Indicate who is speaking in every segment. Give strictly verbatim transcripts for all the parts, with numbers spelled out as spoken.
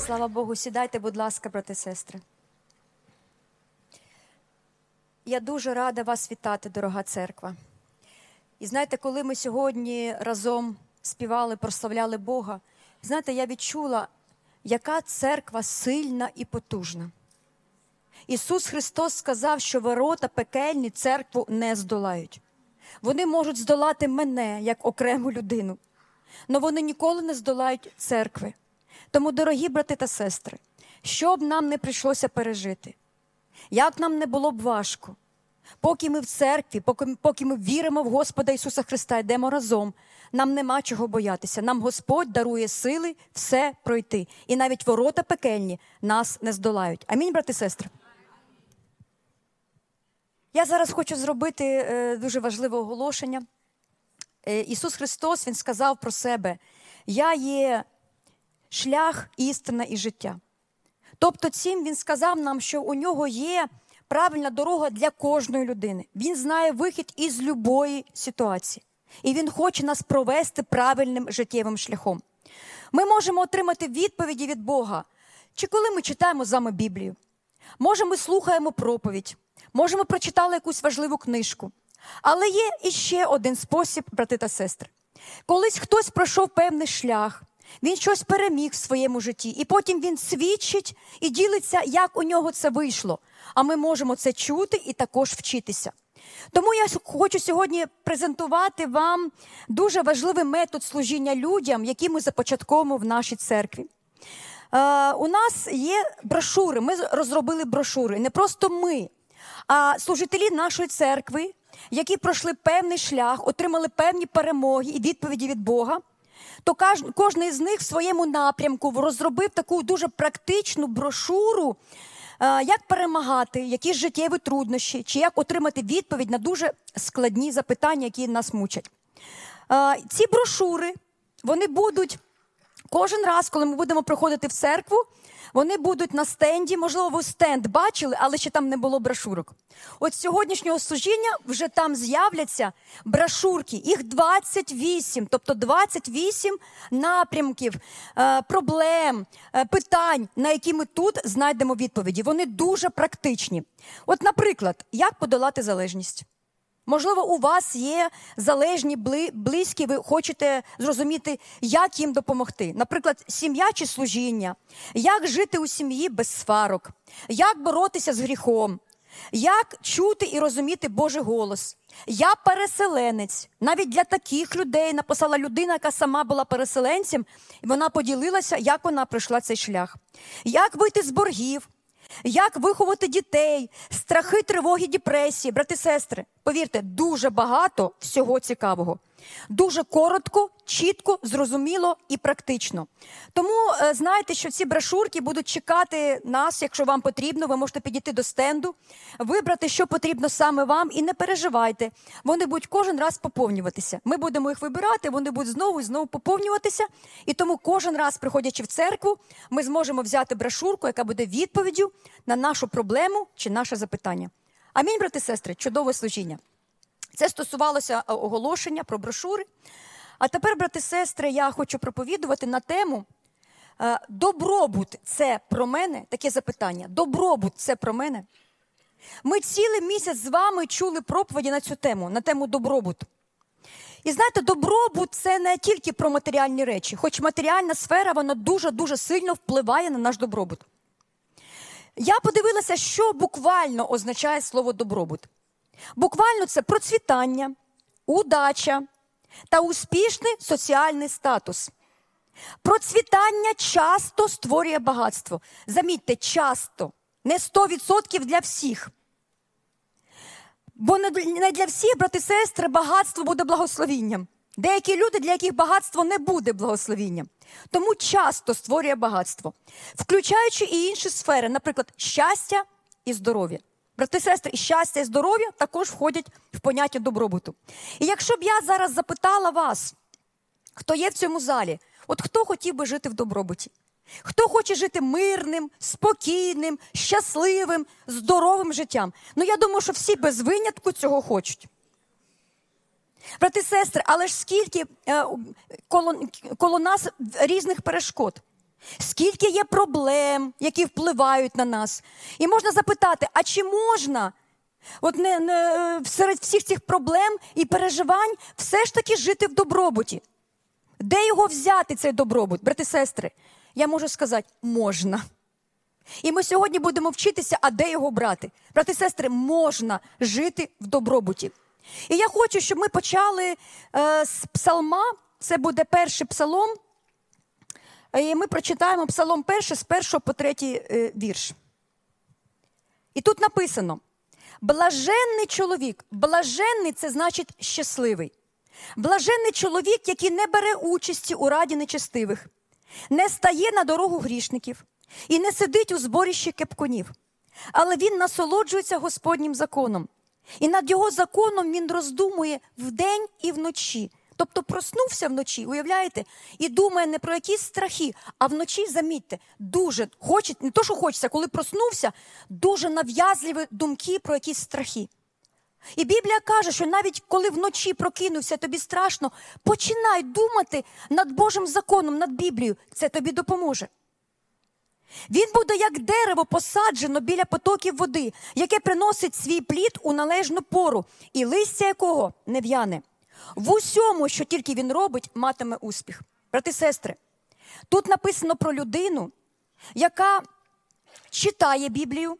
Speaker 1: Слава Богу, сідайте, будь ласка, брати і сестри. Я дуже рада вас вітати, дорога церква. І знаєте, коли ми сьогодні разом співали, прославляли Бога, знаєте, я відчула, яка церква сильна і потужна. Ісус Христос сказав, що ворота пекельні церкву не здолають. Вони можуть здолати мене, як окрему людину, але вони ніколи не здолають церкви. Тому, дорогі брати та сестри, що б нам не прийшлося пережити, як нам не було б важко, поки ми в церкві, поки, поки ми віримо в Господа Ісуса Христа, йдемо разом, нам нема чого боятися. Нам Господь дарує сили все пройти. І навіть ворота пекельні нас не здолають. Амінь, брати і сестри. Я зараз хочу зробити е, дуже важливе оголошення. Е, Ісус Христос, Він сказав про себе: «Я є шлях, істина і життя». Тобто цим Він сказав нам, що у Нього є правильна дорога для кожної людини. Він знає вихід із любої ситуації. І Він хоче нас провести правильним життєвим шляхом. Ми можемо отримати відповіді від Бога, чи коли ми читаємо з вами Біблію. Може, ми слухаємо проповідь, може, ми прочитали якусь важливу книжку. Але є іще один спосіб, брати та сестри. Колись хтось пройшов певний шлях, він щось переміг в своєму житті, і потім він свідчить і ділиться, як у нього це вийшло. А ми можемо це чути і також вчитися. Тому я хочу сьогодні презентувати вам дуже важливий метод служіння людям, який ми започатковуємо в нашій церкві. Е, у нас є брошури, ми розробили брошури. Не просто ми, а служителі нашої церкви, які пройшли певний шлях, отримали певні перемоги і відповіді від Бога, то кожен із них в своєму напрямку розробив таку дуже практичну брошуру, як перемагати, які життєві труднощі, чи як отримати відповідь на дуже складні запитання, які нас мучать. Ці брошури, вони будуть кожен раз, коли ми будемо приходити в церкву, вони будуть на стенді, можливо, ви стенд бачили, але ще там не було брошурок. От з сьогоднішнього служіння вже там з'являться брошурки, їх двадцять вісім, тобто двадцять вісім напрямків, проблем, питань, на які ми тут знайдемо відповіді. Вони дуже практичні. От, наприклад, як подолати залежність? Можливо, у вас є залежні, близькі, ви хочете зрозуміти, як їм допомогти. Наприклад, сім'я чи служіння, як жити у сім'ї без сварок, як боротися з гріхом, як чути і розуміти Божий голос. Я переселенець. Навіть для таких людей написала людина, яка сама була переселенцем, і вона поділилася, як вона пройшла цей шлях. Як вийти з боргів. Як виховати дітей, страхи, тривоги, депресії. Брати, сестри, повірте, дуже багато всього цікавого. Дуже коротко, чітко, зрозуміло і практично. Тому знайте, що ці брошурки будуть чекати нас, якщо вам потрібно. Ви можете підійти до стенду, вибрати, що потрібно саме вам, і не переживайте. Вони будуть кожен раз поповнюватися. Ми будемо їх вибирати, вони будуть знову і знову поповнюватися. І тому кожен раз, приходячи в церкву, ми зможемо взяти брошурку, яка буде відповіддю на нашу проблему чи наше запитання. Амінь, брати і сестри, чудове служіння. Це стосувалося оголошення про брошури. А тепер, брати і сестри, я хочу проповідувати на тему «Добробут – це про мене?» Таке запитання. Добробут – це про мене? Ми цілий місяць з вами чули проповіді на цю тему, на тему добробуту. І знаєте, добробут – це не тільки про матеріальні речі, хоч матеріальна сфера, вона дуже-дуже сильно впливає на наш добробут. Я подивилася, що буквально означає слово добробут. Буквально це процвітання, удача та успішний соціальний статус. Процвітання часто створює багатство. Замітьте, часто. Не сто відсотків для всіх. Бо не для всіх, брати і сестри, багатство буде благословінням. Деякі люди, для яких багатство не буде благословінням. Тому часто створює багатство. Включаючи і інші сфери, наприклад, щастя і здоров'я. Брати і сестри, і щастя, і здоров'я також входять в поняття добробуту. І якщо б я зараз запитала вас, хто є в цьому залі, от хто хотів би жити в добробуті? Хто хоче жити мирним, спокійним, щасливим, здоровим життям? Ну, я думаю, що всі без винятку цього хочуть. Брати і сестри, але ж скільки е, коло, коло нас різних перешкод. скільки є проблем, які впливають на нас. І можна запитати, а чи можна от не, не, серед всіх цих проблем і переживань все ж таки жити в добробуті? Де його взяти, цей добробут? Брати, сестри, я можу сказати, можна. І ми сьогодні будемо вчитися, а де його брати. Брати, сестри, можна жити в добробуті. І я хочу, щоб ми почали е, з псалма. Це буде перший псалом. І ми прочитаємо псалом перший з першого по третій е, вірш. І тут написано: блаженний чоловік. Блаженний – це значить щасливий. Блаженний чоловік, який не бере участі у раді нечестивих, не стає на дорогу грішників і не сидить у зборищі кепкунів. Але він насолоджується Господнім законом. І над його законом він роздумує вдень і вночі. Тобто проснувся вночі, уявляєте, і думає не про якісь страхи, а вночі, замітьте, дуже хоче, не то, що хочеться, коли проснувся, дуже нав'язливі думки про якісь страхи. І Біблія каже, що навіть коли вночі прокинувся, тобі страшно, починай думати над Божим законом, над Біблією. Це тобі допоможе. Він буде як дерево посаджено біля потоків води, яке приносить свій плід у належну пору, і листя якого не в'яне. В усьому, що тільки він робить, матиме успіх. Брати, сестри, тут написано про людину, яка читає Біблію,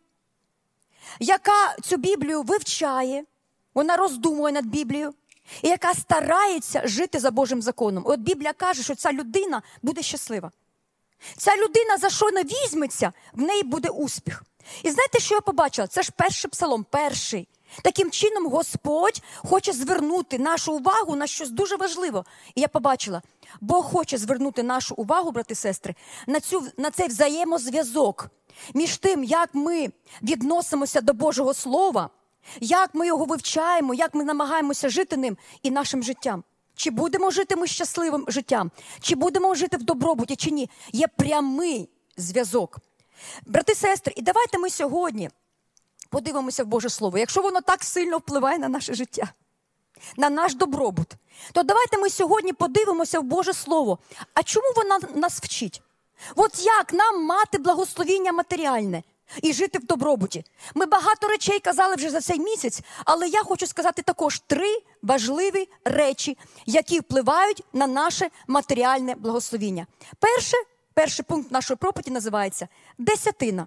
Speaker 1: яка цю Біблію вивчає, вона роздумує над Біблією, і яка старається жити за Божим законом. От Біблія каже, що ця людина буде щаслива. Ця людина за що не візьметься, в неї буде успіх. І знаєте, що я побачила? Це ж перший псалом, перший. Таким чином Господь хоче звернути нашу увагу на щось дуже важливе. І я побачила, Бог хоче звернути нашу увагу, брати і сестри, на, цю, на цей взаємозв'язок між тим, як ми відносимося до Божого Слова, як ми його вивчаємо, як ми намагаємося жити ним і нашим життям. Чи будемо жити ми щасливим життям, чи будемо жити в добробуті, чи ні. Є прямий зв'язок. Брати і сестри, і давайте ми сьогодні подивимося в Боже Слово. Якщо воно так сильно впливає на наше життя, на наш добробут, то давайте ми сьогодні подивимося в Боже Слово. А чому воно нас вчить? От як нам мати благословіння матеріальне і жити в добробуті? Ми багато речей казали вже за цей місяць, але я хочу сказати також три важливі речі, які впливають на наше матеріальне благословіння. Перше, перший пункт нашої проповіді називається «Десятина».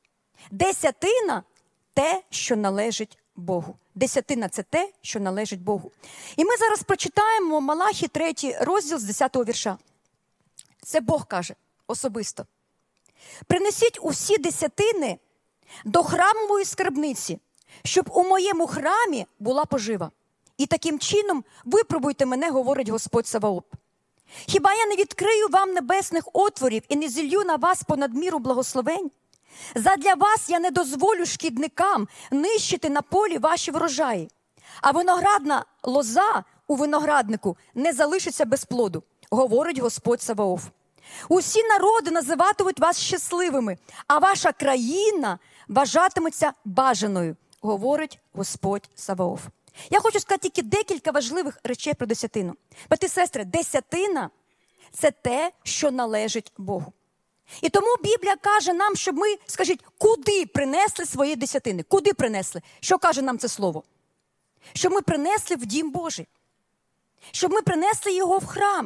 Speaker 1: Десятина – те, що належить Богу. Десятина – це те, що належить Богу. І ми зараз прочитаємо Малахі третій розділ з десятого вірша. Це Бог каже особисто. «Принесіть усі десятини до храмової скарбниці, щоб у моєму храмі була пожива. І таким чином випробуйте мене, говорить Господь Саваоф. Хіба я не відкрию вам небесних отворів і не зілью на вас понад міру благословень? Задля вас я не дозволю шкідникам нищити на полі ваші врожаї, а виноградна лоза у винограднику не залишиться без плоду, говорить Господь Саваоф. Усі народи називатимуть вас щасливими, а ваша країна вважатиметься бажаною, говорить Господь Саваоф». Я хочу сказати тільки декілька важливих речей про десятину. Брати і сестри, десятина – це те, що належить Богу. І тому Біблія каже нам, щоб ми, скажіть, куди принесли свої десятини? Куди принесли? Що каже нам це слово? Щоб ми принесли в дім Божий. Щоб ми принесли його в храм.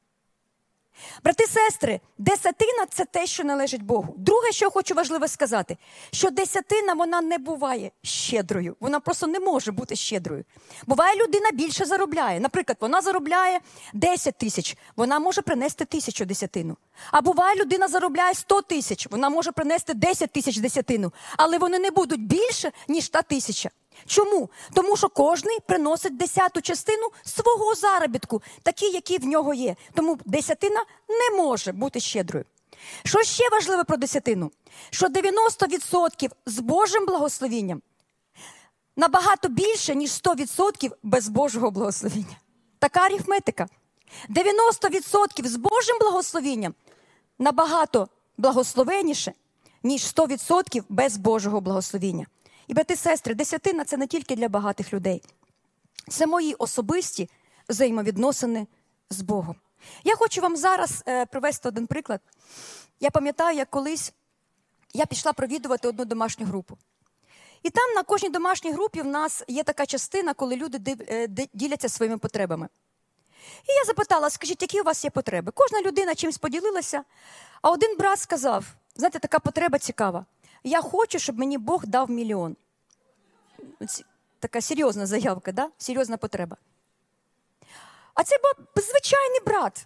Speaker 1: Брати і сестри, десятина – це те, що належить Богу. Друге, що хочу важливо сказати, що десятина, вона не буває щедрою. Вона просто не може бути щедрою. Буває, людина більше заробляє. Наприклад, вона заробляє десять тисяч, вона може принести тисячу десятину. А буває, людина заробляє сто тисяч, вона може принести десять тисяч десятину. Але вони не будуть більше, ніж та тисяча. Чому? Тому що кожний приносить десяту частину свого заробітку, такий, який в нього є. Тому десятина не може бути щедрою. Що ще важливе про десятину? Що дев'яносто відсотків з Божим благословінням набагато більше, ніж сто відсотків без Божого благословіння. Така арифметика. дев'яносто відсотків з Божим благословінням набагато благословенніше, ніж сто відсотків без Божого благословіння. І, брати і сестри, десятина – це не тільки для багатих людей. Це мої особисті взаємовідносини з Богом. Я хочу вам зараз е, привести один приклад. Я пам'ятаю, як колись я пішла провідувати одну домашню групу. І там на кожній домашній групі в нас є така частина, коли люди діляться своїми потребами. І я запитала, скажіть, які у вас є потреби? Кожна людина чимось поділилася, а один брат сказав, знаєте, така потреба цікава. Я хочу, щоб мені Бог дав мільйон. Така серйозна заявка, да? Серйозна потреба. А це був звичайний брат.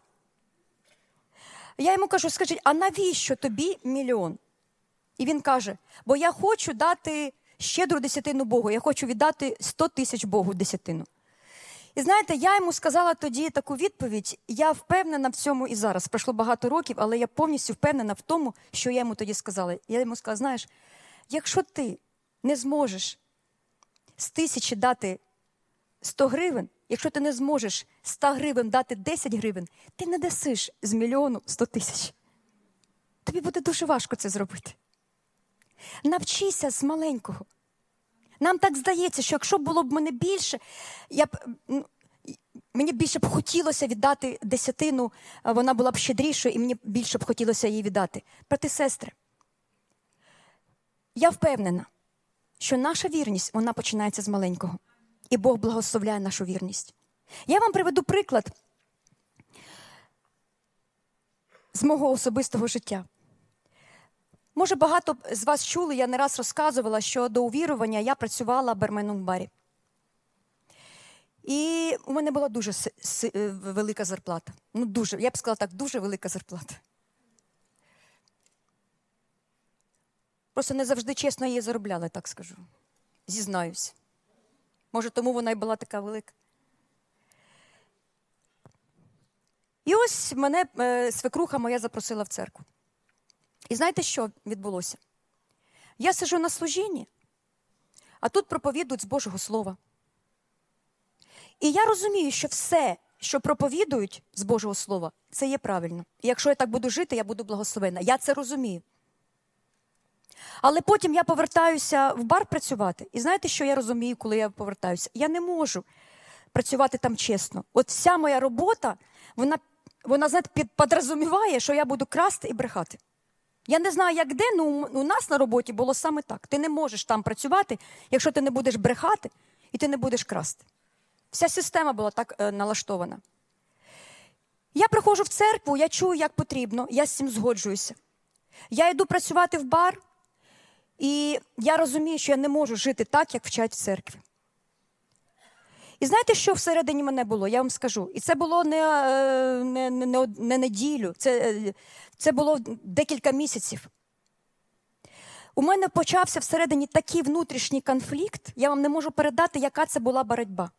Speaker 1: Я йому кажу, скажіть, а навіщо тобі мільйон? І він каже, бо я хочу дати щедру десятину Богу, я хочу віддати сто тисяч Богу десятину. І знаєте, я йому сказала тоді таку відповідь, я впевнена в цьому і зараз. Пройшло багато років, але я повністю впевнена в тому, що я йому тоді сказала. Я йому сказала, знаєш, якщо ти не зможеш з тисячі дати сто гривень, якщо ти не зможеш з ста гривень дати десять гривень, ти не дасиш з мільйону сто тисяч. Тобі буде дуже важко це зробити. Навчися з маленького. Нам так здається, що якщо було б мене більше, я б, мені більше б хотілося віддати десятину, вона була б щедрішою, і мені більше б хотілося її віддати. Брати, сестри, я впевнена, що наша вірність, вона починається з маленького. І Бог благословляє нашу вірність. Я вам приведу приклад з мого особистого життя. Може, багато з вас чули, я не раз розказувала, що до увірування я працювала барменом в барі. І у мене була дуже велика зарплата. Ну, дуже, я б сказала так, дуже велика зарплата. Просто не завжди чесно її заробляли, так скажу. Зізнаюсь. Може, тому вона й була така велика. І ось мене е, свекруха моя запросила в церкву. І знаєте, що відбулося? Я сиджу на служінні, а тут проповідують з Божого Слова. І я розумію, що все, що проповідують з Божого Слова, це є правильно. І якщо я так буду жити, я буду благословена. Я це розумію. Але потім я повертаюся в бар працювати. І знаєте, що я розумію, коли я повертаюся? Я не можу працювати там чесно. От вся моя робота, вона, вона знаєте, підрозуміває, що я буду красти і брехати. Я не знаю, як де, але у нас на роботі було саме так. Ти не можеш там працювати, якщо ти не будеш брехати і ти не будеш красти. Вся система була так е, налаштована. Я приходжу в церкву, я чую, як потрібно, я з цим згоджуюся. Я йду працювати в бар, і я розумію, що я не можу жити так, як вчать в церкві. І знаєте, що всередині мене було? Я вам скажу. І це було не, не, не, не неділю, це, це було декілька місяців. У мене почався всередині такий внутрішній конфлікт, я вам не можу передати, яка це була боротьба.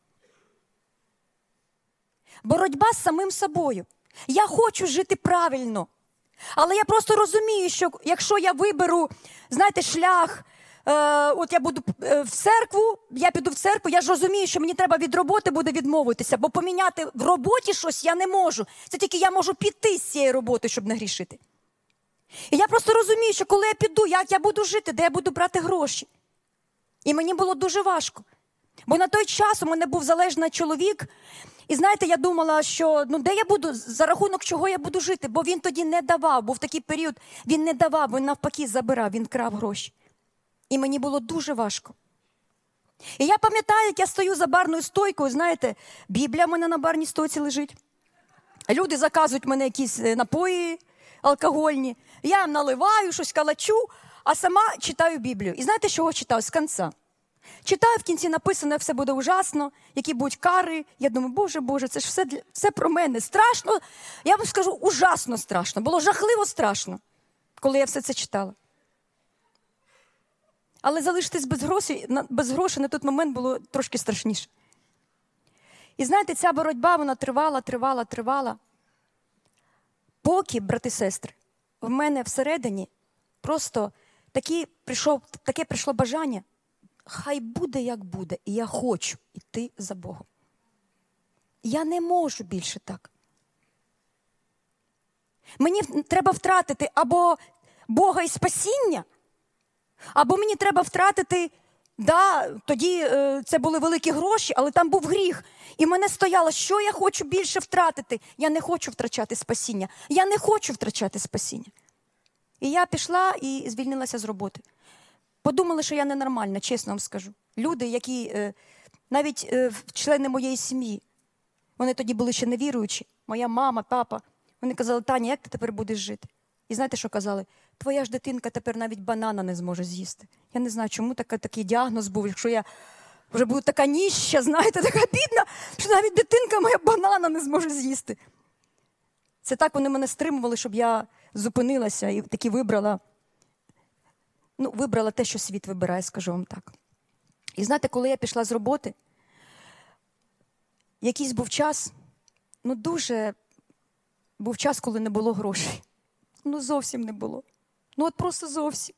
Speaker 1: Боротьба з самим собою. Я хочу жити правильно. Але я просто розумію, що якщо я виберу, знаєте, шлях, е, от я буду е, в церкву, я піду в церкву, я ж розумію, що мені треба від роботи буде відмовитися, бо поміняти в роботі щось я не можу. Це тільки я можу піти з цієї роботи, щоб не грішити. І я просто розумію, що коли я піду, як я буду жити, де я буду брати гроші. І мені було дуже важко. Бо на той час у мене був залежний чоловік, і знаєте, я думала, що ну де я буду, за рахунок чого я буду жити, бо він тоді не давав, був такий період, він не давав, він навпаки забирав, він крав гроші. І мені було дуже важко. І я пам'ятаю, як я стою за барною стойкою, знаєте, Біблія в мене на барній стойці лежить. Люди заказують мене якісь напої алкогольні, я їм наливаю, щось калачу, а сама читаю Біблію. І знаєте, чого читаю? З кінця. Читаю, в кінці написано, все буде ужасно, які будуть кари. Я думаю, Боже, Боже, це ж все, для... все про мене. Страшно, я вам скажу, ужасно страшно. Було жахливо страшно, коли я все це читала. Але залишитись без грошей, без грошей на той момент було трошки страшніше. І знаєте, ця боротьба, вона тривала, тривала, тривала. Поки, брати і сестри, в мене всередині просто такі прийшов, таке прийшло бажання, хай буде, як буде, і я хочу йти за Богом. Я не можу більше так. Мені треба втратити або Бога і спасіння, або мені треба втратити, да, тоді е, це були великі гроші, але там був гріх. І мене стояло, що я хочу більше втратити. Я не хочу втрачати спасіння. Я не хочу втрачати спасіння. І я пішла і звільнилася з роботи. Подумали, що я ненормальна, чесно вам скажу. Люди, які, навіть члени моєї сім'ї, вони тоді були ще невіруючі, моя мама, папа, вони казали: Таня, як ти тепер будеш жити? І знаєте, що казали? Твоя ж дитинка тепер навіть банана не зможе з'їсти. Я не знаю, чому така, такий діагноз був, якщо я вже буду така ніща, знаєте, така бідна, що навіть дитинка моя банана не зможе з'їсти. Це так вони мене стримували, щоб я зупинилася і таки вибрала, ну, вибрала те, що світ вибирає, скажу вам так. І знаєте, коли я пішла з роботи, якийсь був час, ну дуже був час, коли не було грошей. Ну зовсім не було. Ну от просто зовсім.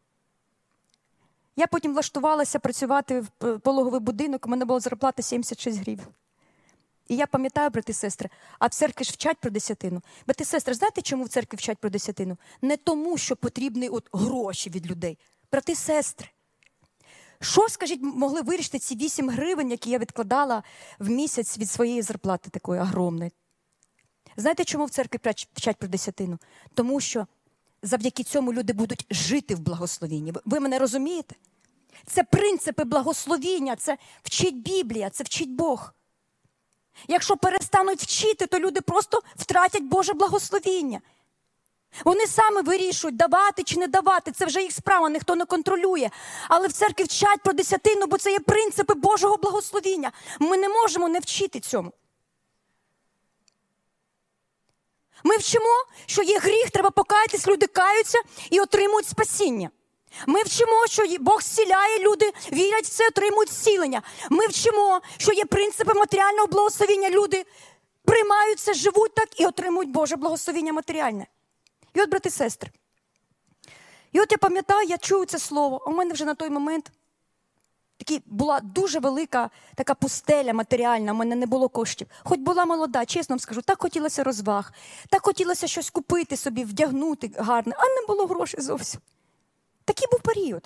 Speaker 1: Я потім влаштувалася працювати в пологовий будинок, у мене була зарплата сімдесят шість гривень. І я пам'ятаю, брати і сестри, а в церкві ж вчать про десятину. Брати і сестри, знаєте, чому в церкві вчать про десятину? Не тому, що потрібні от гроші від людей. Брати і сестри, що, скажіть, могли вирішити ці вісім гривень, які я відкладала в місяць від своєї зарплати такої огромної? Знаєте, чому в церкві вчать про десятину? Тому що завдяки цьому люди будуть жити в благословінні. Ви мене розумієте? Це принципи благословіння, це вчить Біблія, це вчить Бог. Якщо перестануть вчити, то люди просто втратять Боже благословіння. Вони самі вирішують, давати чи не давати. Це вже їх справа, ніхто не контролює. Але в церкві вчать про десятину, бо це є принципи Божого благословіння. Ми не можемо не вчити цьому. Ми вчимо, що є гріх, треба покаятись, люди каються і отримують спасіння. Ми вчимо, що Бог зціляє, люди вірять в це, отримують зцілення. Ми вчимо, що є принципи матеріального благословіння, люди приймають це, живуть так і отримують Боже благословіння матеріальне. І от, брати і сестри, і от я пам'ятаю, я чую це слово, а у мене вже на той момент такі, була дуже велика така пустеля матеріальна, у мене не було коштів. Хоч була молода, чесно вам скажу, так хотілося розваг, так хотілося щось купити собі, вдягнути гарне, а не було грошей зовсім. Такий був період.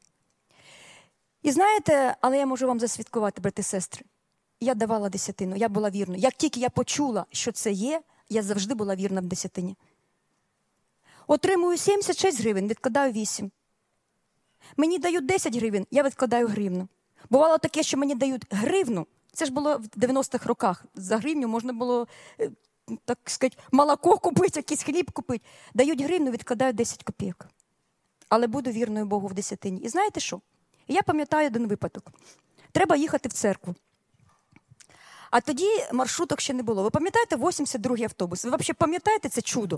Speaker 1: І знаєте, але я можу вам засвідкувати, брати і сестри, я давала десятину, я була вірною. Як тільки я почула, що це є, я завжди була вірна в десятині. Отримую сімдесят шість гривень, відкладаю вісім. Мені дають десять гривень, я відкладаю гривну. Бувало таке, що мені дають гривну. Це ж було в дев'яностих роках. За гривню можна було, так сказати, молоко купити, якийсь хліб купити. Дають гривну, відкладаю десять копійок. Але буду вірною Богу в десятині. І знаєте що? Я пам'ятаю один випадок. Треба їхати в церкву. А тоді маршруток ще не було. Ви пам'ятаєте вісімдесят другий автобус? Ви взагалі пам'ятаєте це чудо?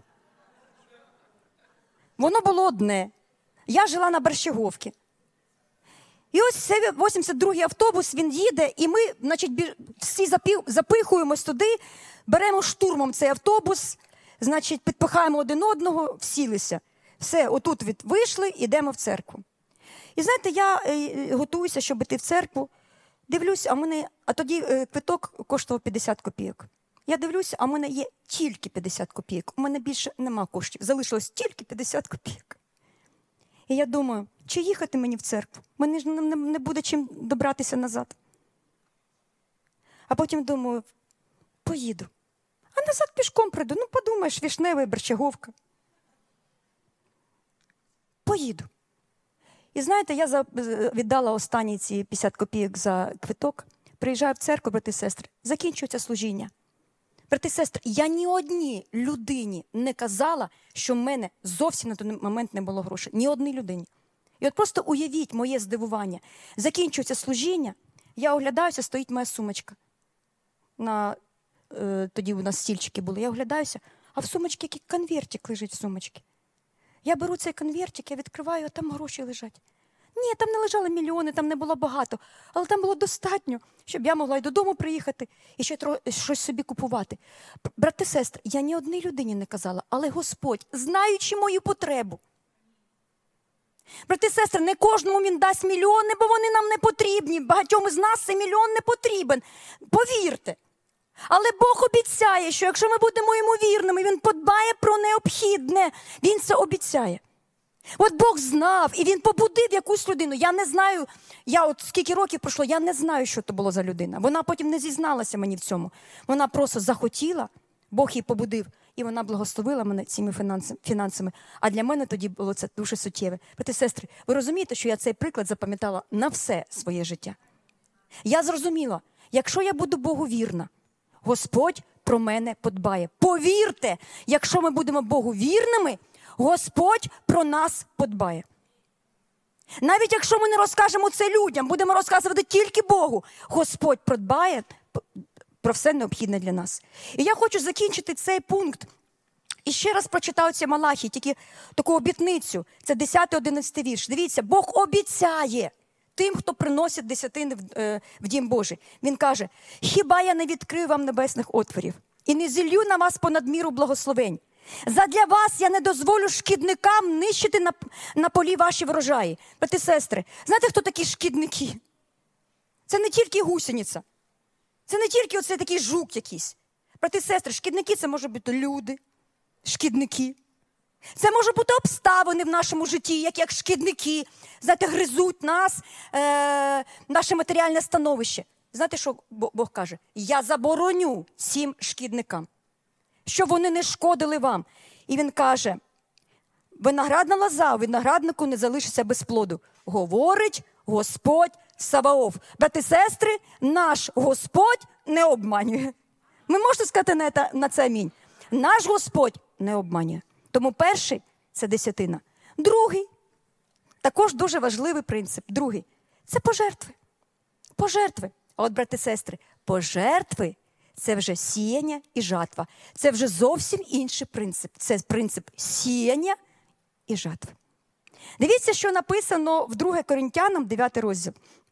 Speaker 1: Воно було одне. Я жила на Борщаговці. І ось цей вісімдесят другий автобус, він їде, і ми, значить, всі запихуємось туди, беремо штурмом цей автобус, значить, підпихаємо один одного, всілися. Все, отут від вийшли, йдемо в церкву. І знаєте, я е, готуюся, щоб йти в церкву, дивлюсь, а в мене, а тоді е, квиток коштував п'ятдесят копійок. Я дивлюся, а в мене є тільки п'ятдесят копійок. У мене більше нема коштів. Залишилось тільки п'ятдесят копійок. І я думаю, чи їхати мені в церкву? Мені ж не, не, не буде чим добратися назад. А потім думаю, поїду. А назад пішком прийду. Ну, подумаєш, Вишневий, Борщаговка. Поїду. І знаєте, я за, віддала останні ці п'ятдесят копійок за квиток. Приїжджаю в церкву, брати і сестри, закінчується служіння. Брати і сестри, я ні одній людині не казала, що в мене зовсім на той момент не було грошей. Ні одній людині. І от просто уявіть моє здивування. Закінчується служіння, я оглядаюся, стоїть моя сумочка. На, е, тоді у нас стільчики були. Я оглядаюся, а в сумочці який конвертик лежить в сумочці. Я беру цей конвертик, я відкриваю, а там гроші лежать. Ні, там не лежали мільйони, там не було багато. Але там було достатньо, щоб я могла й додому приїхати, і ще тро... щось собі купувати. Брати і сестри, я ні одній людині не казала, але Господь, знаючи мою потребу. Брати і сестри, не кожному Він дасть мільйони, бо вони нам не потрібні. Багатьом із нас цей мільйон не потрібен. Повірте. Але Бог обіцяє, що якщо ми будемо Йому вірними, Він подбає про необхідне. Він це обіцяє. От Бог знав, і Він побудив якусь людину. Я не знаю, я от скільки років пройшло, я не знаю, що це було за людина. Вона потім не зізналася мені в цьому. Вона просто захотіла, Бог їй побудив. І вона благословила мене цими фінансами. А для мене тоді було це дуже суттєве. Брати і сестри, ви розумієте, що я цей приклад запам'ятала на все своє життя? Я зрозуміла, якщо я буду Богу вірна, Господь про мене подбає. Повірте, якщо ми будемо Богу вірними, Господь про нас подбає. Навіть якщо ми не розкажемо це людям, будемо розказувати тільки Богу, Господь подбає про все необхідне для нас. І я хочу закінчити цей пункт. І ще раз прочитаю ці Малахії, тільки таку обітницю. Це десятий-одинадцятий вірш. Дивіться, Бог обіцяє тим, хто приносить десятини в, е, в Дім Божий. Він каже, хіба я не відкрию вам небесних отворів і не зілью на вас понад міру благословень? Задля вас я не дозволю шкідникам нищити на, на полі ваші врожаї. Брати і сестри, знаєте, хто такі шкідники? Це не тільки гусениця. Це не тільки оцей такий жук якийсь. Брати і сестри, шкідники – це можуть бути люди, шкідники. Це можуть бути обставини в нашому житті, як, як шкідники. Знаєте, гризуть нас, е, наше матеріальне становище. Знаєте, що Бог каже? Я забороню цим шкідникам, щоб вони не шкодили вам. І він каже, виноградна лоза у винограднику не залишиться без плоду. Говорить Господь Саваоф. Брати і сестри, наш Господь не обманює. Ви можете сказати на це, на це амінь? Наш Господь не обманює. Тому перший – це десятина. Другий – також дуже важливий принцип. Другий – це пожертви. Пожертви. А от, брати і сестри, пожертви – це вже сіяння і жатва. Це вже зовсім інший принцип. Це принцип сіяння і жатви. Дивіться, що написано в Друге Коринтянам, дев'ятий розділ.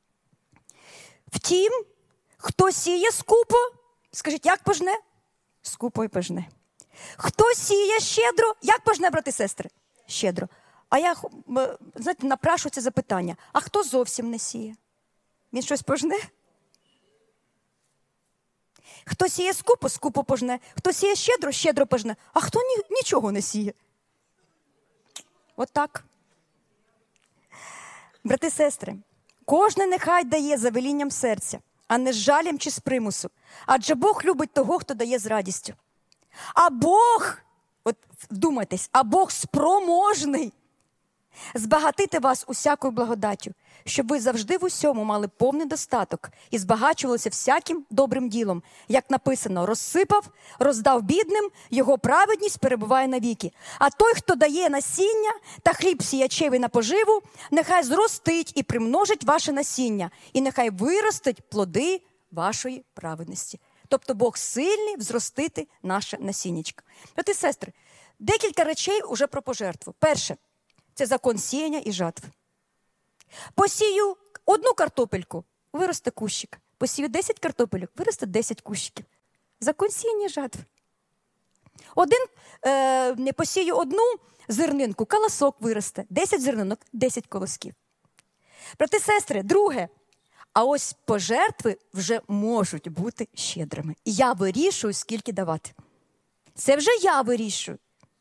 Speaker 1: Втім, хто сіє скупо, скажіть, як пожне? Скупо і пожне. Хто сіє щедро, як пожне, брати і сестри? Щедро. А я, знаєте, напрашую це запитання. А хто зовсім не сіє? Він щось пожне? Хто сіє скупо, скупо пожне. Хто сіє щедро, щедро пожне. А хто ні, нічого не сіє? От так. Брати і сестри, кожен нехай дає за велінням серця, а не з жалем чи з примусу. Адже Бог любить того, хто дає з радістю. А Бог, от вдумайтесь, а Бог спроможний збагатити вас усякою благодаттю, щоб ви завжди в усьому мали повний достаток і збагачувалися всяким добрим ділом. Як написано, розсипав, роздав бідним, його праведність перебуває навіки. А той, хто дає насіння та хліб сіячеві на поживу, нехай зростить і примножить ваше насіння, і нехай виростуть плоди вашої праведності. Тобто Бог сильний взростити наше насіннячко. Брати і сестри, декілька речей уже про пожертву. Перше – це закон сіяння і жатви. Посію одну картопельку, виросте кущик. Посію десять картопельок, виросте десять кущиків. Закон сіяння і жатви. Один, е, не посію одну зернинку, колосок виросте. десять зернинок, десять колосків. Брати і сестри, друге. А ось пожертви вже можуть бути щедрими. Я вирішую, скільки давати. Це вже я вирішую.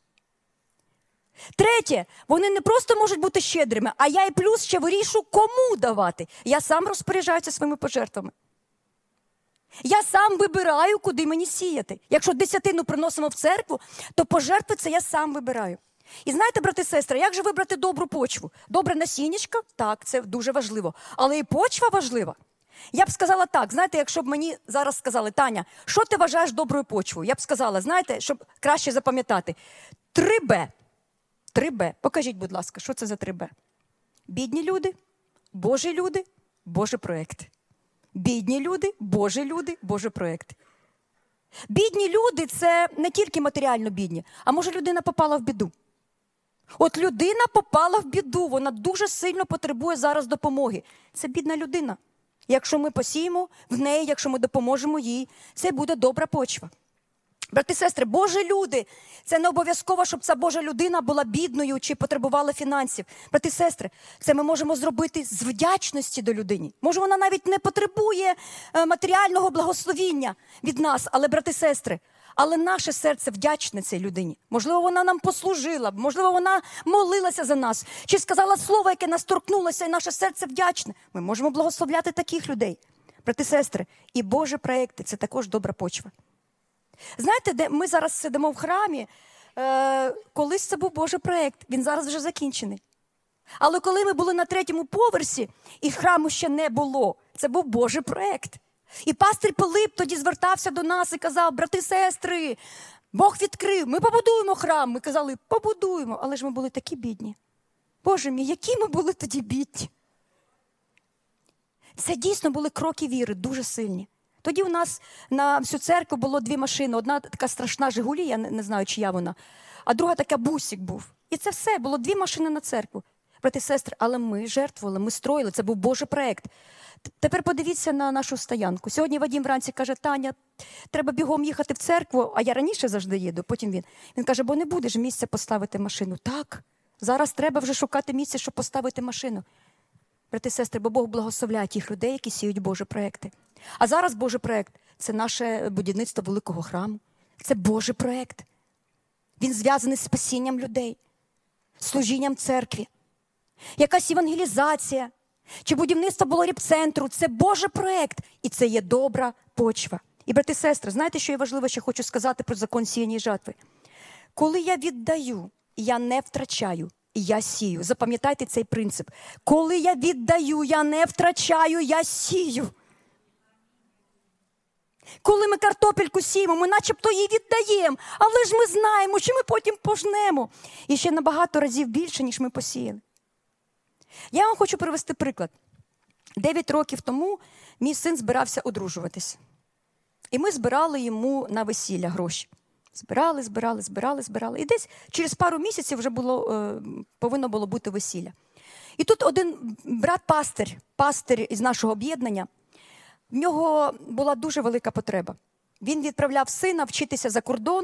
Speaker 1: Третє, вони не просто можуть бути щедрими, а я і плюс ще вирішую, кому давати. Я сам розпоряджаюся своїми пожертвами. Я сам вибираю, куди мені сіяти. Якщо десятину приносимо в церкву, то пожертви це я сам вибираю. І знаєте, брати і сестри, як же вибрати добру почву? Добре насіннячко? Так, це дуже важливо. Але і почва важлива. Я б сказала так, знаєте, якщо б мені зараз сказали, Таня, що ти вважаєш доброю почвою? Я б сказала, знаєте, щоб краще запам'ятати, три Б. три Б. Покажіть, будь ласка, що це за три Б? Бідні люди, Божі люди, Божі проекти. Бідні люди, Божі люди, Божі проекти. Бідні люди – це не тільки матеріально бідні, а може людина попала в біду. От людина попала в біду, вона дуже сильно потребує зараз допомоги. Це бідна людина. Якщо ми посіємо в неї, якщо ми допоможемо їй, це буде добра почва. Брати і сестри, Божі люди – це не обов'язково, щоб ця Божа людина була бідною чи потребувала фінансів. Брати і сестри, це ми можемо зробити з вдячності до людини. Може, вона навіть не потребує матеріального благословіння від нас, але, брати і сестри, але наше серце вдячне цій людині. Можливо, вона нам послужила, можливо, вона молилася за нас, чи сказала слово, яке нас торкнулося, і наше серце вдячне. Ми можемо благословляти таких людей. Брати і сестри, і Божі проекти – це також добра почва. Знаєте, де ми зараз сидимо в храмі, е, колись це був Божий проєкт, він зараз вже закінчений. Але коли ми були на третьому поверсі, і храму ще не було, це був Божий проєкт. І пастир Пилип тоді звертався до нас і казав: брати, сестри, Бог відкрив, ми побудуємо храм. Ми казали: побудуємо, але ж ми були такі бідні. Боже мій, які ми були тоді бідні. Це дійсно були кроки віри, дуже сильні. Тоді у нас на всю церкву було дві машини. Одна така страшна «Жигулі», я не, не знаю, чия вона, а друга така «Бусик» був. І це все, було дві машини на церкву. Брати і сестри, але ми жертвували, ми строїли, це був Божий проєкт. Тепер подивіться на нашу стоянку. Сьогодні Вадим вранці каже: Таня, треба бігом їхати в церкву, а я раніше завжди їду, потім він. Він каже: бо не будеш місця поставити машину. Так, зараз треба вже шукати місце, щоб поставити машину. Брати і сестри, бо Бог благословляє тих людей, які сіють Божі проекти. А зараз Божий проект – це наше будівництво великого храму. Це Божий проект. Він зв'язаний з спасінням людей, служінням церкві. Якась евангелізація, чи будівництво було репцентру – це Божий проект. І це є добра почва. І, брати і сестри, знаєте, що я важливо ще хочу сказати про закон сіяння і жатви? Коли я віддаю, я не втрачаю. І я сію. Запам'ятайте цей принцип. Коли я віддаю, я не втрачаю, я сію. Коли ми картопельку сіємо, ми начебто її віддаємо, але ж ми знаємо, що ми потім пожнемо. І ще набагато разів більше, ніж ми посіяли. Я вам хочу привести приклад. Дев'ять років тому мій син збирався одружуватись. І ми збирали йому на весілля гроші. Збирали, збирали, збирали, збирали. І десь через пару місяців вже було, е, повинно було бути весілля. І тут один брат-пастир, пастир із нашого об'єднання, в нього була дуже велика потреба. Він відправляв сина вчитися за кордон,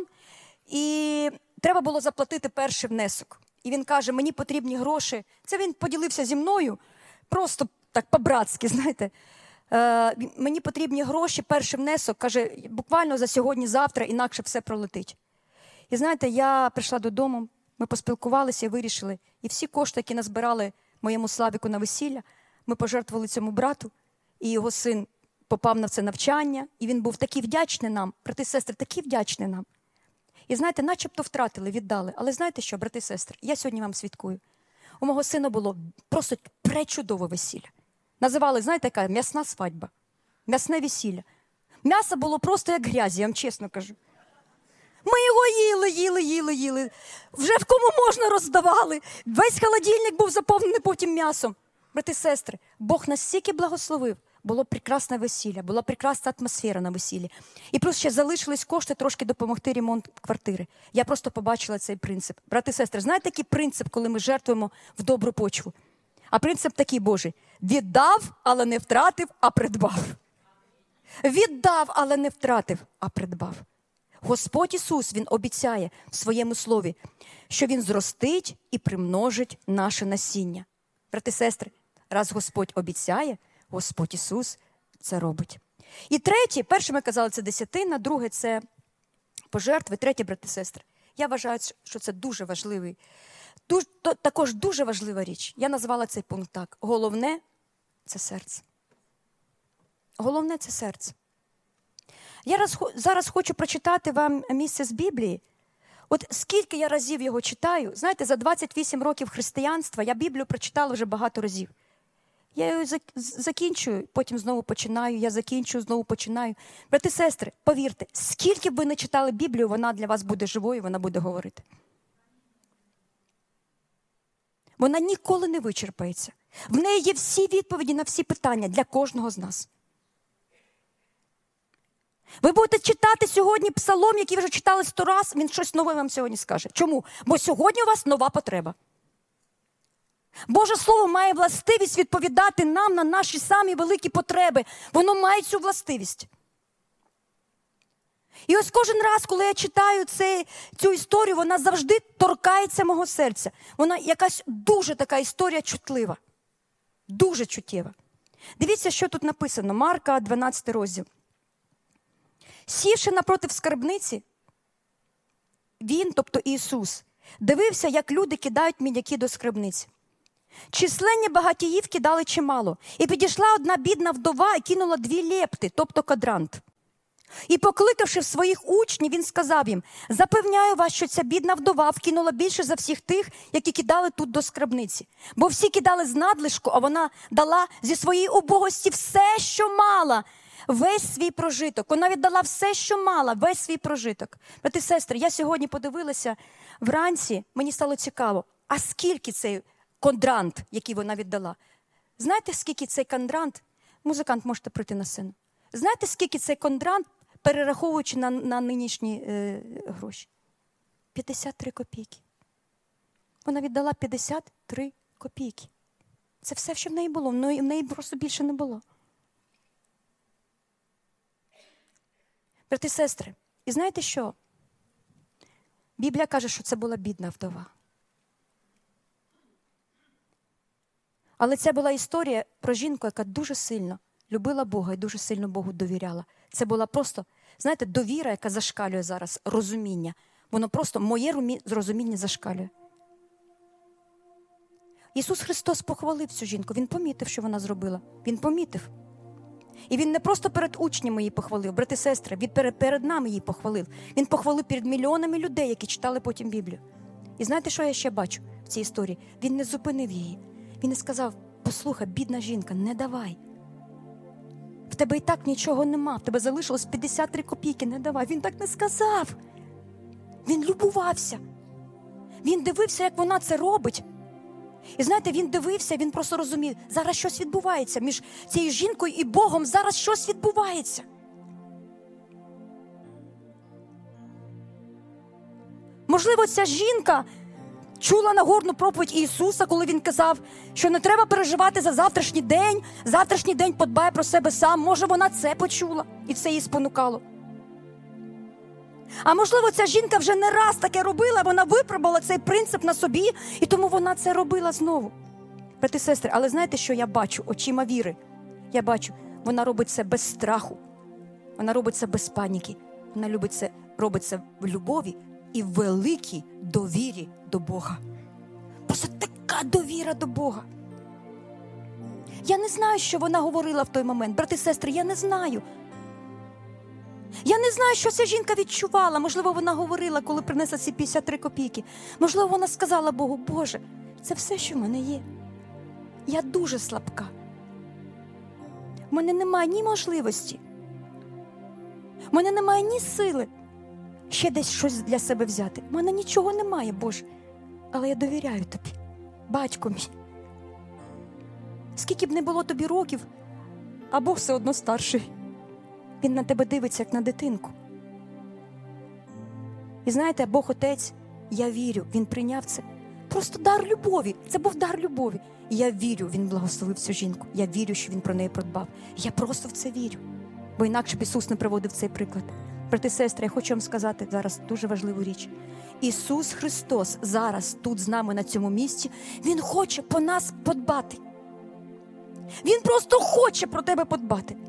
Speaker 1: і треба було заплатити перший внесок. І він каже: мені потрібні гроші. Це він поділився зі мною, просто так по-братськи, знаєте. Е, мені потрібні гроші, перший внесок, каже, буквально за сьогодні-завтра, інакше все пролетить. І знаєте, я прийшла додому, ми поспілкувалися і вирішили, і всі кошти, які назбирали моєму Славіку на весілля, ми пожертвували цьому брату, і його син попав на це навчання, і він був такий вдячний нам, брати і сестри, такий вдячний нам. І знаєте, начебто втратили, віддали, але знаєте що, брати і сестри, я сьогодні вам свідкую. У мого сина було просто пречудове весілля. Називали, знаєте, яка м'ясна свадьба, м'ясне весілля. М'ясо було просто як грязь, я вам чесно кажу. Ми його їли, їли, їли, їли. Вже в кому можна роздавали. Весь холодильник був заповнений потім м'ясом. Брати і сестри, Бог настільки благословив. Було прекрасне весілля, була прекрасна атмосфера на весіллі. І плюс ще залишились кошти трошки допомогти ремонт квартири. Я просто побачила цей принцип. Брати і сестри, знаєте, який принцип, коли ми жертвуємо в добру почву? А принцип такий Божий. Віддав, але не втратив, а придбав. Віддав, але не втратив, а придбав. Господь Ісус, Він обіцяє в своєму слові, що Він зростить і примножить наше насіння. Брати і сестри, раз Господь обіцяє, Господь Ісус це робить. І третє, перше ми казали, це десятина, друге це пожертви, третє, брати і сестри. Я вважаю, що це дуже важливий, дуже, то, також дуже важлива річ. Я назвала цей пункт так. Головне – це серце. Головне – це серце. Я раз, зараз хочу прочитати вам місце з Біблії. От скільки я разів його читаю, знаєте, за двадцять вісім років християнства я Біблію прочитала вже багато разів. Я її закінчую, потім знову починаю, я закінчую, знову починаю. Брати і сестри, повірте, скільки б ви не читали Біблію, вона для вас буде живою, вона буде говорити. Вона ніколи не вичерпається. В неї є всі відповіді на всі питання для кожного з нас. Ви будете читати сьогодні псалом, який вже читали сто раз, він щось нове вам сьогодні скаже. Чому? Бо сьогодні у вас нова потреба. Боже Слово має властивість відповідати нам на наші самі великі потреби. Воно має цю властивість. І ось кожен раз, коли я читаю цей, цю історію, вона завжди торкається мого серця. Вона якась дуже така історія чутлива. Дуже чуттєва. Дивіться, що тут написано. Марка, дванадцятий розділ. Сівши напротив скарбниці, він, тобто Ісус, дивився, як люди кидають мідяки до скарбниці. Численні багатіїв кидали чимало. І підійшла одна бідна вдова і кинула дві лепти, тобто квадрант. І покликавши в своїх учнів, він сказав їм: запевняю вас, що ця бідна вдова вкинула більше за всіх тих, які кидали тут до скарбниці. Бо всі кидали з надлишку, а вона дала зі своєї убогості все, що мала, весь свій прожиток. Вона віддала все, що мала, весь свій прожиток. Брати і сестри, я сьогодні подивилася вранці, мені стало цікаво, а скільки цей кондрант, який вона віддала? Знаєте, скільки цей кондрант? Музикант, можете прийти на сцену. Знаєте, скільки цей кондрант, перераховуючи на, на нинішні е, гроші? п'ятдесят три копійки. Вона віддала п'ятдесят три копійки. Це все, що в неї було. В неї, в неї просто більше не було. Брати і сестри, і знаєте що? Біблія каже, що це була бідна вдова. Але це була історія про жінку, яка дуже сильно любила Бога і дуже сильно Богу довіряла. Це була просто, знаєте, довіра, яка зашкалює зараз, розуміння. Воно просто, моє розуміння зашкалює. Ісус Христос похвалив цю жінку. Він помітив, що вона зробила. Він помітив. І Він не просто перед учнями її похвалив, брати і сестри, Він перед, перед нами її похвалив. Він похвалив перед мільйонами людей, які читали потім Біблію. І знаєте, що я ще бачу в цій історії? Він не зупинив її. Він не сказав: послухай, бідна жінка, не давай. В тебе і так нічого нема, в тебе залишилось п'ятдесят три копійки, не давай. Він так не сказав. Він любувався. Він дивився, як вона це робить. І знаєте, він дивився, він просто розумів, зараз щось відбувається. Між цією жінкою і Богом зараз щось відбувається. Можливо, ця жінка чула Нагорну проповідь Ісуса, коли Він казав, що не треба переживати за завтрашній день, завтрашній день подбай про себе сам. Може, вона це почула і це її спонукало. А можливо, ця жінка вже не раз таке робила, вона випробувала цей принцип на собі, і тому вона це робила знову. Брати і сестри, але знаєте, що я бачу очима віри? Я бачу, вона робить це без страху, вона робить це без паніки, вона любить це, робить це в любові і в великій довірі до Бога. Просто така довіра до Бога. Я не знаю, що вона говорила в той момент. Брати і сестри, я не знаю. Я не знаю, що ця жінка відчувала. Можливо, вона говорила, коли принесла ці п'ятдесят три копійки. Можливо, вона сказала Богу: Боже, це все, що в мене є. Я дуже слабка. В мене немає ні можливості. В мене немає ні сили ще десь щось для себе взяти. В мене нічого немає, Боже. Але я довіряю Тобі, батько мій. Скільки б не було тобі років, а Бог все одно старший. Він на тебе дивиться, як на дитинку. І знаєте, Бог Отець, я вірю, Він прийняв це. Просто дар любові. Це був дар любові. І я вірю, Він благословив цю жінку. Я вірю, що Він про неї подбав. Я просто в це вірю. Бо інакше б Ісус не приводив цей приклад. Брати і сестри, я хочу вам сказати зараз дуже важливу річ. Ісус Христос зараз тут з нами на цьому місці. Він хоче по нас подбати. Він просто хоче про тебе подбати.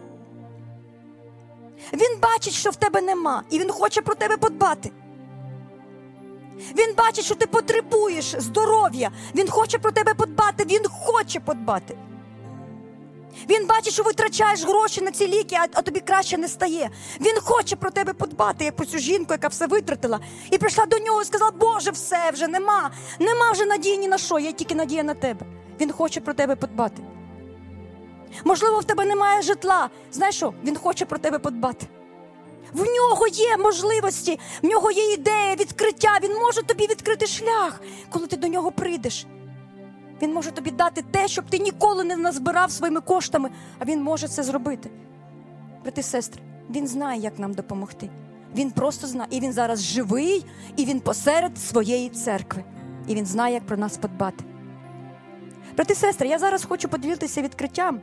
Speaker 1: Він бачить, що в тебе нема, і Він хоче про тебе подбати. Він бачить, що ти потребуєш здоров'я. Він хоче про тебе подбати, Він хоче подбати. Він бачить, що витрачаєш гроші на ці ліки, а, а тобі краще не стає. Він хоче про тебе подбати, як про цю жінку, яка все витратила. І прийшла до нього і сказала: Боже, все, вже нема. Нема вже надії ні на що, є тільки надія на тебе. Він хоче про тебе подбати. Можливо, в тебе немає житла. Знаєш що? Він хоче про тебе подбати. В нього є можливості, в нього є ідея, відкриття. Він може тобі відкрити шлях, коли ти до нього прийдеш. Він може тобі дати те, щоб ти ніколи не назбирав своїми коштами, а він може це зробити. Брати і сестри, він знає, як нам допомогти. Він просто знає. І він зараз живий, і він посеред своєї церкви. І він знає, як про нас подбати. Брати і сестри, я зараз хочу поділитися відкриттям.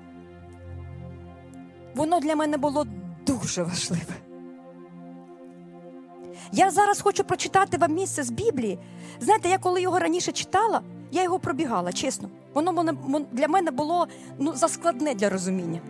Speaker 1: Воно для мене було дуже важливе. Я зараз хочу прочитати вам місце з Біблії. Знаєте, я коли його раніше читала, я його пробігала, чесно. Воно для мене було ну, заскладне для розуміння.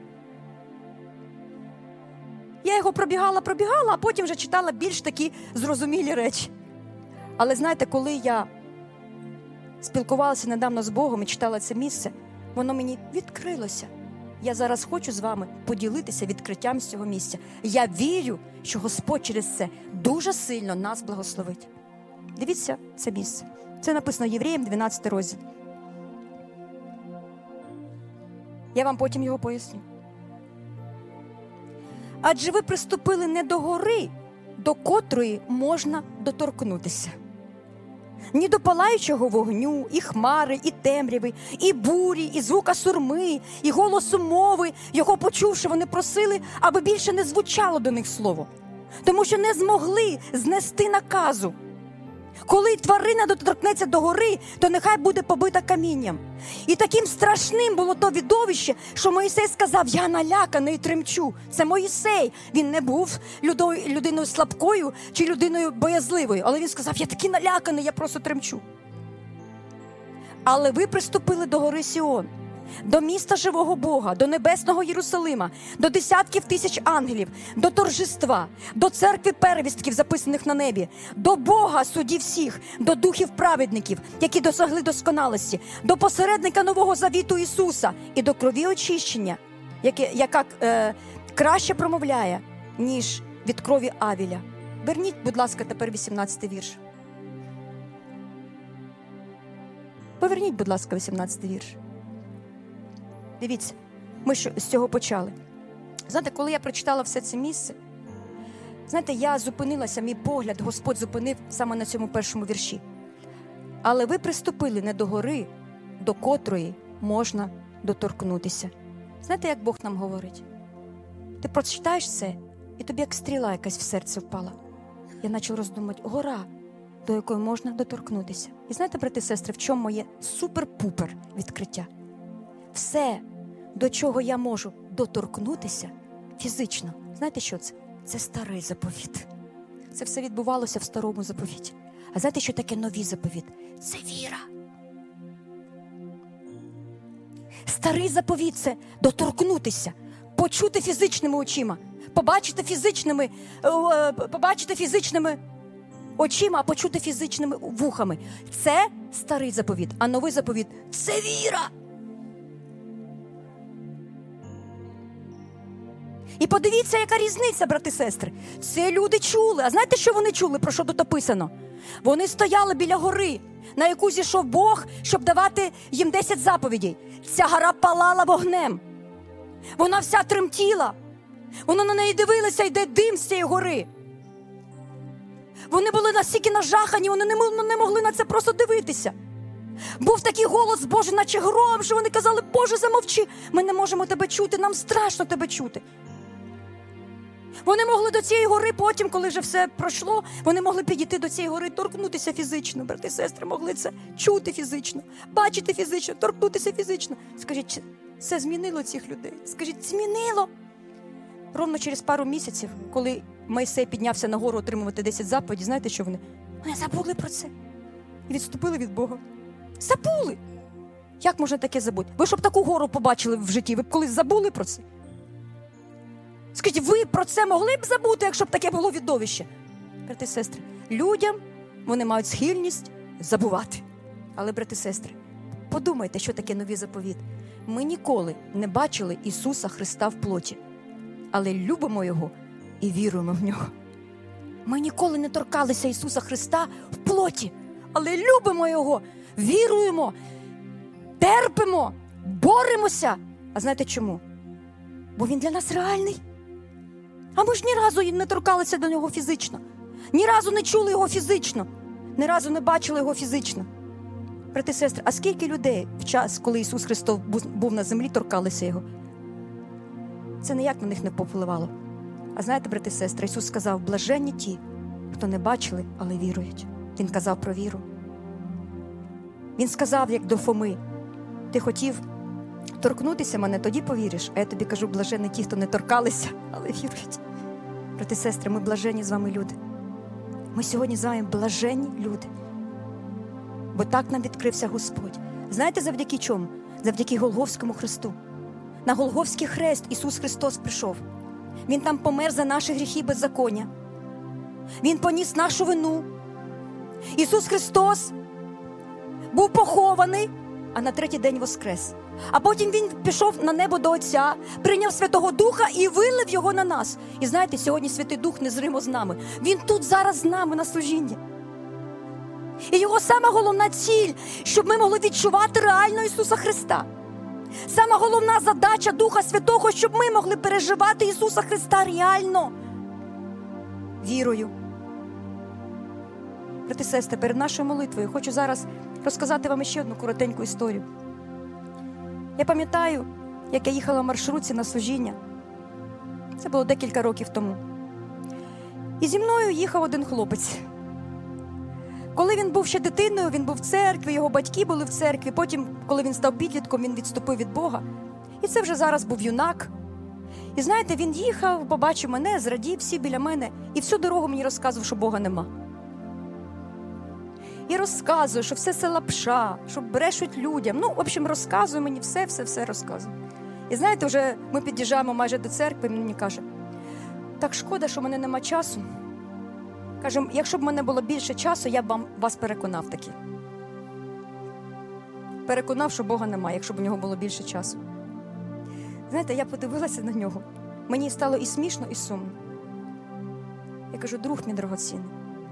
Speaker 1: Я його пробігала, пробігала, а потім вже читала більш такі зрозумілі речі. Але знаєте, коли я спілкувалася недавно з Богом і читала це місце, воно мені відкрилося. я зараз хочу з вами поділитися відкриттям з цього місця. Я вірю, що Господь через це дуже сильно нас благословить. Дивіться це місце. Це написано Євреям, дванадцятий розділ. Я вам потім його поясню. Адже ви приступили не до гори, до котрої можна доторкнутися. Ні до палаючого вогню, і хмари, і темряви, і бурі, і звука сурми, і голосу мови. Його почувши, вони просили, аби більше не звучало до них слово. Тому що не змогли знести наказу. Коли тварина доторкнеться до гори, то нехай буде побита камінням. І таким страшним було то видовище, що Мойсей сказав: я наляканий і тремчу. Це Мойсей. Він не був людиною слабкою чи людиною боязливою. Але він сказав: я такий наляканий, я просто тремчу. Але ви приступили до гори Сіон, до міста живого Бога, до небесного Єрусалима, до десятків тисяч ангелів, до торжества, до церкви первістків, записаних на небі, до Бога, суддів всіх, до духів праведників, які досягли досконалості, до посередника Нового Завіту Ісуса і до крові очищення, яке, яка е, краще промовляє, ніж від крові Авіля. Верніть, будь ласка, тепер вісімнадцятий вірш. Поверніть, будь ласка, вісімнадцятий вірш. Дивіться, ми з цього почали. Знаєте, коли я прочитала все це місце, знаєте, я зупинилася, мій погляд Господь зупинив саме на цьому першому вірші. Але ви приступили не до гори, до котрої можна доторкнутися. Знаєте, як Бог нам говорить? Ти прочитаєш це, і тобі як стріла якась в серце впала. Я почала роздумувати: гора, до якої можна доторкнутися. І знаєте, брати і сестри, в чому моє супер-пупер відкриття? Все, до чого я можу доторкнутися фізично. Знаєте, що це? Це старий заповіт. Це все відбувалося в старому заповіті. А знаєте, що таке новий заповіт? Це віра. Старий заповіт – це доторкнутися, почути фізичними очима, побачити фізичними, побачити фізичними очима, а почути фізичними вухами. Це старий заповіт. А новий заповіт – це віра. І подивіться, яка різниця, брати і сестри. Це люди чули. А знаєте, що вони чули, про що тут описано? Вони стояли біля гори, на яку зійшов Бог, щоб давати їм десять заповідей. Ця гора палала вогнем. Вона вся тремтіла. Вони на неї дивилися, йде дим з цієї гори. Вони були настільки нажахані, вони не могли на це просто дивитися. Був такий голос Божий, наче гром, що вони казали: Боже, замовчи, ми не можемо тебе чути, нам страшно тебе чути. Вони могли до цієї гори потім, коли вже все пройшло, вони могли підійти до цієї гори, торкнутися фізично. Брати і сестри могли це чути фізично, бачити фізично, торкнутися фізично. Скажіть, це змінило цих людей? Скажіть, змінило? Ровно через пару місяців, коли Мойсей піднявся на гору отримувати десять заповідей, знаєте, що вони? Вони забули про це. І відступили від Бога. Забули! Як можна таке забути? Ви щоб таку гору побачили в житті, ви б колись забули про це? Скажіть, ви про це могли б забути, якщо б таке було видовище? Брати і сестри, людям вони мають схильність забувати. Але, брати і сестри, подумайте, що таке новий заповіт. Ми ніколи не бачили Ісуса Христа в плоті, але любимо Його і віруємо в Нього. Ми ніколи не торкалися Ісуса Христа в плоті, але любимо Його, віруємо, терпимо, боремося. А знаєте чому? Бо Він для нас реальний. А ми ж ні разу не торкалися до Нього фізично. Ні разу не чули Його фізично. Ні разу не бачили Його фізично. Брати і сестри, а скільки людей в час, коли Ісус Христос був на землі, торкалися Його? Це ніяк на них не попливало. А знаєте, брати і сестри, Ісус сказав: блаженні ті, хто не бачили, але вірують. Він казав про віру. Він сказав, як до Фоми: ти хотів торкнутися мене, тоді повіриш. А я тобі кажу, блаженні ті, хто не торкалися, але вірують. Брати і сестри, ми блаженні з вами люди. Ми сьогодні з вами блаженні люди. Бо так нам відкрився Господь. Знаєте, завдяки чому? Завдяки Голгофському хресту. На Голгофський хрест Ісус Христос прийшов. Він там помер за наші гріхи беззаконня. Він поніс нашу вину. Ісус Христос був похований, а на третій день воскрес. А потім він пішов на небо до Отця, прийняв Святого Духа і вилив його на нас. І знаєте, сьогодні Святий Дух незримо з нами. Він тут зараз з нами на служінні. І його сама головна ціль, щоб ми могли відчувати реально Ісуса Христа. Сама головна задача Духа Святого, щоб ми могли переживати Ісуса Христа реально. Вірою. Брати і сестри, перед нашою молитвою хочу зараз розказати вам ще одну коротеньку історію. Я пам'ятаю, як я їхала в маршрутці на служіння. Це було декілька років тому. І зі мною їхав один хлопець. Коли він був ще дитиною, він був в церкві, його батьки були в церкві. Потім, коли він став підлітком, він відступив від Бога. І це вже зараз був юнак. І знаєте, він їхав, побачив мене, зрадів, всі біля мене. І всю дорогу мені розказував, що Бога нема. І розказує, що все це лапша, що брешуть людям. Ну, в общем, розказує мені все, все, все розказує. І знаєте, вже ми під'їжджаємо майже до церкви, він мені каже, так шкода, що в мене нема часу. Каже, якщо б в мене було більше часу, я б вам, вас переконав таки. Переконав, що Бога немає, якщо б у нього було більше часу. Знаєте, я подивилася на нього. Мені стало і смішно, і сумно. Я кажу, друг мій дорогоцінний,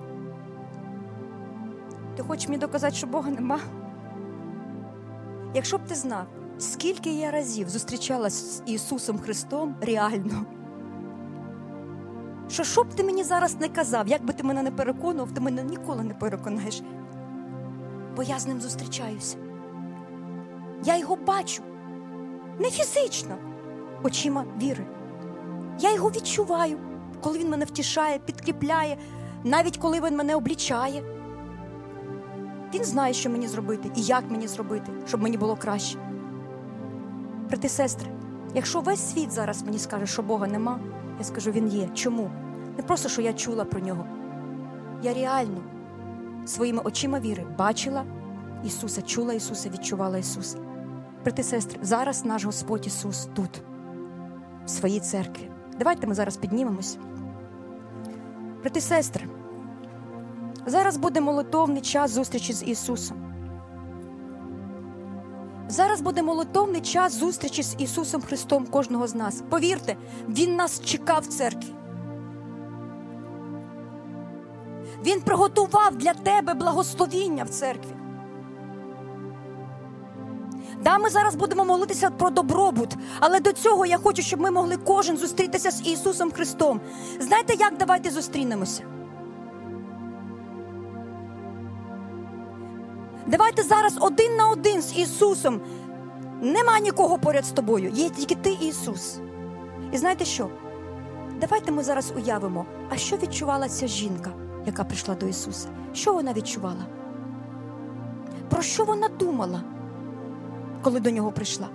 Speaker 1: ти хочеш мені доказати, що Бога нема? Якщо б ти знав, скільки я разів зустрічалась з Ісусом Христом реально, що що б ти мені зараз не казав, як би ти мене не переконував, ти мене ніколи не переконаєш. Бо я з ним зустрічаюся. Я його бачу. Не фізично, очима віри. Я його відчуваю, коли він мене втішає, підкріпляє, навіть коли він мене облічає. Він знає, що мені зробити і як мені зробити, щоб мені було краще. Брати і сестри, якщо весь світ зараз мені скаже, що Бога нема, я скажу, він є. Чому? Не просто, що я чула про нього. Я реально своїми очима віри бачила Ісуса, чула Ісуса, відчувала Ісуса. Брати і сестри, зараз наш Господь Ісус тут, в своїй церкві. Давайте ми зараз піднімемось. Брати і сестри, зараз буде молитовний час зустрічі з Ісусом. Зараз буде молитовний час зустрічі з Ісусом Христом кожного з нас. Повірте, Він нас чекав в церкві. Він приготував для тебе благословіння в церкві. Да, ми зараз будемо молитися про добробут, але до цього я хочу, щоб ми могли кожен зустрітися з Ісусом Христом. Знаєте, як давайте зустрінемося? Давайте зараз один на один з Ісусом. Нема нікого поряд з тобою, є тільки ти і Ісус. І знаєте що? Давайте ми зараз уявимо, а що відчувала ця жінка, яка прийшла до Ісуса? Що вона відчувала? Про що вона думала, коли до Нього прийшла?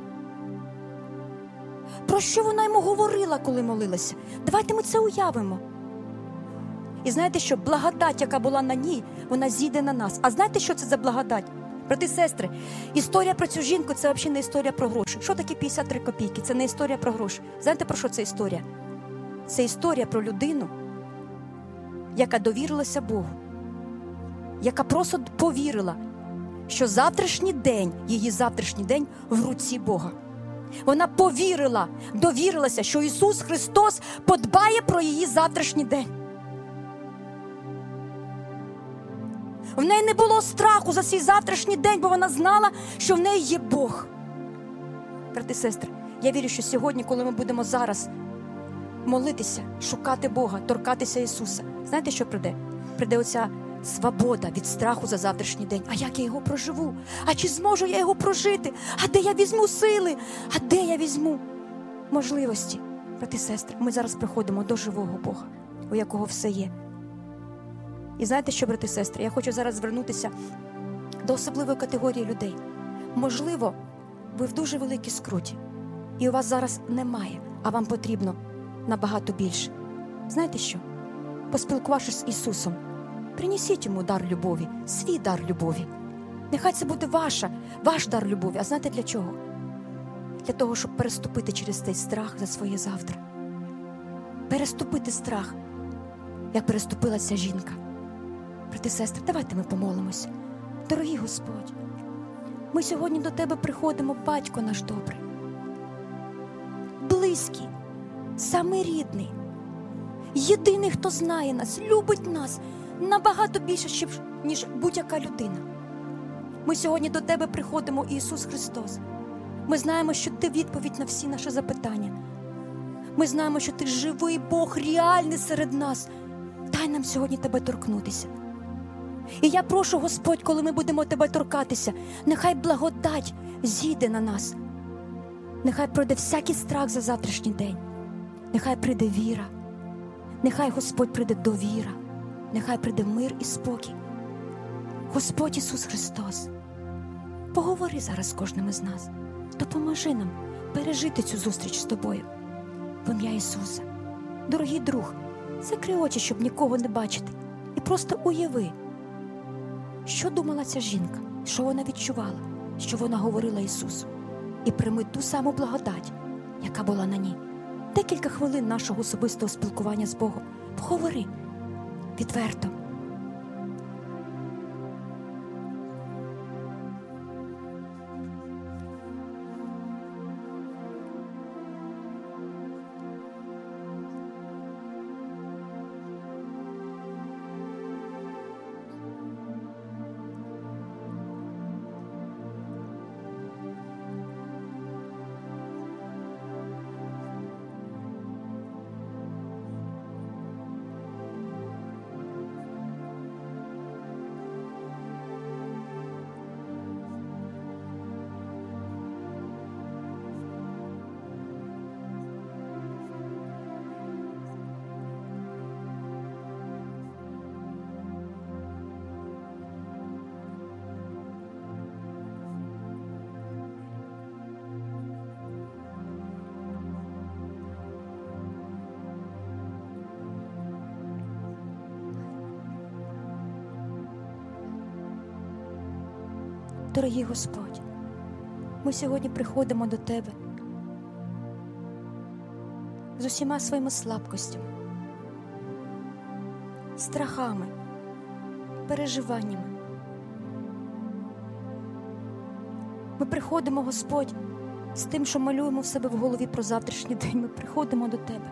Speaker 1: Про що вона йому говорила, коли молилася? Давайте ми це уявимо. І знаєте що? Благодать, яка була на ній, вона зійде на нас. А знаєте, що це за благодать? Брати і сестри, історія про цю жінку – це взагалі не історія про гроші. Що таке п'ятдесят три копійки? Це не історія про гроші. Знаєте, про що це історія? Це історія про людину, яка довірилася Богу. Яка просто повірила, що завтрашній день, її завтрашній день в руці Бога. Вона повірила, довірилася, що Ісус Христос подбає про її завтрашній день. В неї не було страху за свій завтрашній день, бо вона знала, що в неї є Бог. Брати і сестри, я вірю, що сьогодні, коли ми будемо зараз молитися, шукати Бога, торкатися Ісуса, знаєте, що прийде? Прийде оця свобода від страху за завтрашній день. А як я його проживу? А чи зможу я його прожити? А де я візьму сили? А де я візьму можливості? Брати і сестри, ми зараз приходимо до живого Бога, у якого все є. І знаєте що, брати і сестри, я хочу зараз звернутися до особливої категорії людей. Можливо, ви в дуже великій скруті, і у вас зараз немає, а вам потрібно набагато більше. Знаєте що? Поспілкувавшись з Ісусом, принесіть йому дар любові, свій дар любові. Нехай це буде ваша, ваш дар любові. А знаєте для чого? Для того, щоб переступити через цей страх за своє завтра. Переступити страх, як переступила ця жінка. Брати і сестри, давайте ми помолимося. Дорогий Господь, Ми сьогодні до Тебе приходимо, Батько наш добрий, близький, самий рідний, єдиний, хто знає нас, любить нас набагато більше, ніж будь-яка людина. Ми сьогодні до Тебе приходимо, Ісус Христос. Ми знаємо, що Ти відповідь на всі наші запитання. Ми знаємо, що Ти живий Бог, реальний серед нас. Дай нам сьогодні Тебе торкнутися. І я прошу, Господь, коли ми будемо Тебе торкатися, нехай благодать зійде на нас. Нехай пройде всякий страх за завтрашній день. Нехай прийде віра. Нехай, Господь, прийде довіра. Нехай прийде мир і спокій. Господь Ісус Христос, поговори зараз з кожним із нас. Допоможи нам пережити цю зустріч з Тобою. В ім'я Ісуса. Дорогий друг, закрий очі, щоб нікого не бачити. І просто уяви, що думала ця жінка, що вона відчувала, що вона говорила Ісусу. І прийми ту саму благодать, яка була на ній. Декілька хвилин нашого особистого спілкування з Богом. Поговори відверто. Дорогий Господь, ми сьогодні приходимо до Тебе з усіма своїми слабкостями, страхами, переживаннями. Ми приходимо, Господь, з тим, що малюємо в себе в голові про завтрашній день. Ми приходимо до Тебе,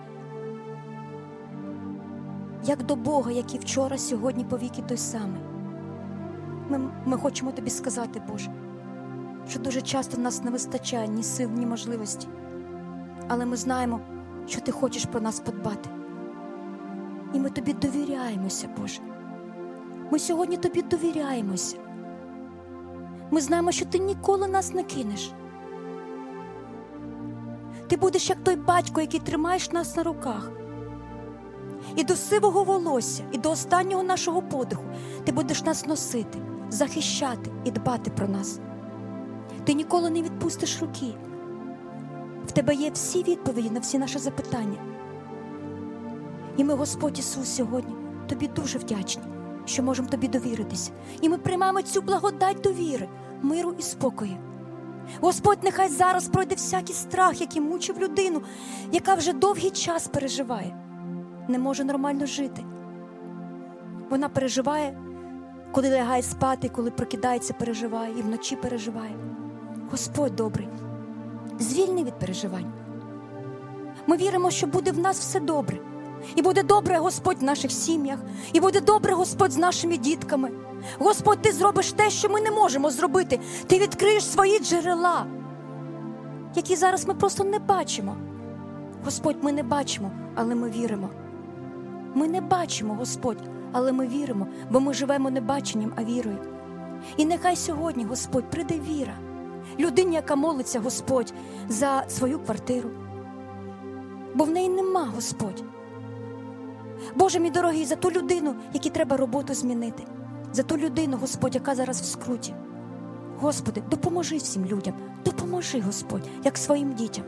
Speaker 1: як до Бога, який вчора, сьогодні, повіки той самий. Ми, ми хочемо Тобі сказати, Боже, що дуже часто в нас не вистачає ні сил, ні можливості. Але ми знаємо, що Ти хочеш про нас подбати. І ми Тобі довіряємося, Боже. Ми сьогодні Тобі довіряємося. Ми знаємо, що Ти ніколи нас не кинеш. Ти будеш як той батько, який тримаєш нас на руках. І до сивого волосся, і до останнього нашого подиху Ти будеш нас носити, захищати і дбати про нас. Ти ніколи не відпустиш руки. В Тебе є всі відповіді на всі наші запитання. І ми, Господь Ісус, сьогодні Тобі дуже вдячні, що можемо Тобі довіритися. І ми приймаємо цю благодать довіри, миру і спокою. Господь, нехай зараз пройде всякий страх, який мучив людину, яка вже довгий час переживає, не може нормально жити. Вона переживає, коли лягає спати, коли прокидається, переживає, і вночі переживає. Господь добрий, звільни від переживань. Ми віримо, що буде в нас все добре. І буде добре, Господь, в наших сім'ях. І буде добре, Господь, з нашими дітками. Господь, Ти зробиш те, що ми не можемо зробити. Ти відкриєш свої джерела, які зараз ми просто не бачимо. Господь, ми не бачимо, але ми віримо. Ми не бачимо, Господь, але ми віримо, бо ми живемо не баченням, а вірою. І нехай сьогодні, Господь, прийде віра людині, яка молиться, Господь, за свою квартиру. Бо в неї нема, Господь. Боже мій дорогий, за ту людину, якій треба роботу змінити. За ту людину, Господь, яка зараз в скруті. Господи, допоможи всім людям. Допоможи, Господь, як своїм дітям.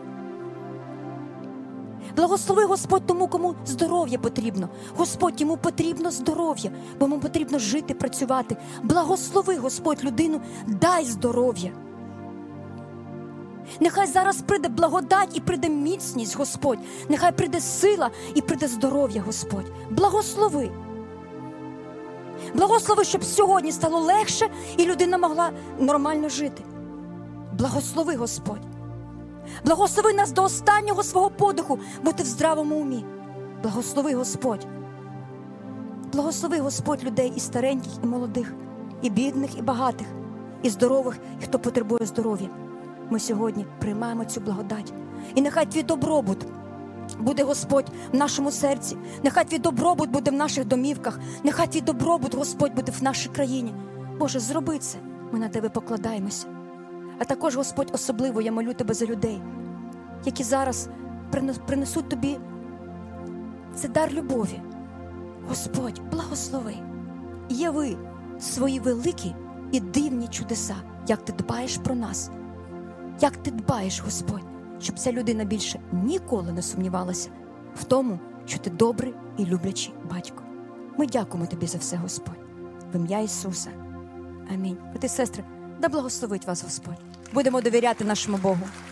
Speaker 1: Благослови, Господь, тому, кому здоров'я потрібно. Господь, йому потрібно здоров'я, бо йому потрібно жити, працювати. Благослови, Господь, людину, дай здоров'я. Нехай зараз прийде благодать і прийде міцність, Господь. Нехай прийде сила і прийде здоров'я, Господь. Благослови. Благослови, щоб сьогодні стало легше і людина могла нормально жити. Благослови, Господь. Благослови нас до останнього свого подиху бути в здравому умі. Благослови, Господь. Благослови, Господь, людей і стареньких, і молодих, і бідних, і багатих, і здорових, і хто потребує здоров'я. Ми сьогодні приймаємо цю благодать. І нехай Твій добробут буде, Господь, в нашому серці. Нехай Твій добробут буде в наших домівках. Нехай Твій добробут, Господь, буде в нашій країні. Боже, зроби це. Ми на Тебе покладаємося. А також, Господь, особливо я молю Тебе за людей, які зараз принесуть Тобі це дар любові. Господь, благослови. Яви свої великі і дивні чудеса, як Ти дбаєш про нас. Як Ти дбаєш, Господь, щоб ця людина більше ніколи не сумнівалася в тому, що Ти добрий і люблячий батько. Ми дякуємо Тобі за все, Господь. В ім'я Ісуса. Амінь. Брати і сестри, да благословить вас Господь. Будемо довіряти нашому Богу.